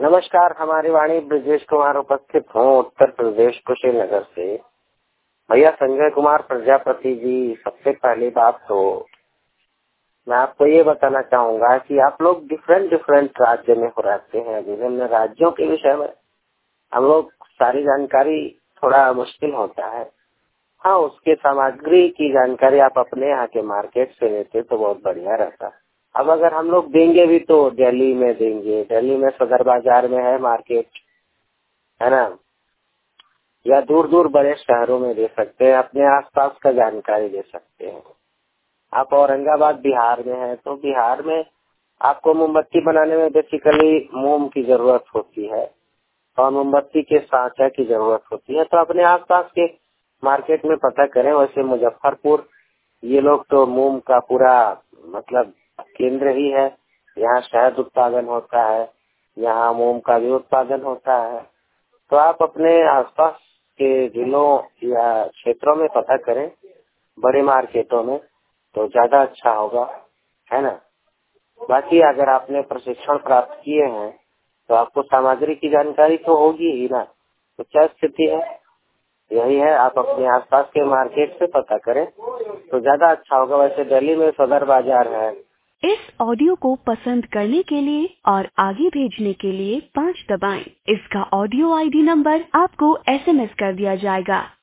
नमस्कार, हमारी वाणी ब्रजेश कुमार उपस्थित हूँ उत्तर प्रदेश कुशीनगर से। भैया संजय कुमार प्रजापति जी, सबसे पहली बात तो मैं आपको ये बताना चाहूंगा कि आप लोग डिफरेंट राज्य में हो रहते हैं। विभिन्न राज्यों के विषय में हम लोग सारी जानकारी थोड़ा मुश्किल होता है। हाँ, उसके सामग्री की जानकारी आप अपने यहाँ के मार्केट से लेते तो बहुत बढ़िया रहता। अब अगर हम लोग देंगे भी तो दिल्ली में देंगे, दिल्ली में सदर बाजार में है मार्केट, है ना, या दूर दूर बड़े शहरों में दे सकते हैं, अपने आसपास का जानकारी दे सकते हैं। आप औरंगाबाद बिहार में है तो बिहार में आपको मोमबत्ती बनाने में बेसिकली मोम की जरूरत होती है और मोमबत्ती के सांचा की जरूरत होती है, तो अपने आसपास के मार्केट में पता करें। वैसे मुजफ्फरपुर ये लोग तो मोम का पूरा मतलब केंद्र ही है। यहाँ शहद उत्पादन होता है, यहाँ मोम का भी उत्पादन होता है। तो आप अपने आसपास के जिलों या क्षेत्रों में पता करें, बड़े मार्केटों में, तो ज्यादा अच्छा होगा, है ना। बाकी अगर आपने प्रशिक्षण प्राप्त किए हैं तो आपको सामग्री की जानकारी तो होगी ही ना। तो क्या स्थिति है, यही है, आप अपने आसपास के मार्केट से पता करें तो ज्यादा अच्छा होगा। वैसे दिल्ली में सदर बाजार है। इस ऑडियो को पसंद करने के लिए और आगे भेजने के लिए 5 दबाएं। इसका ऑडियो आईडी नंबर आपको SMS कर दिया जाएगा।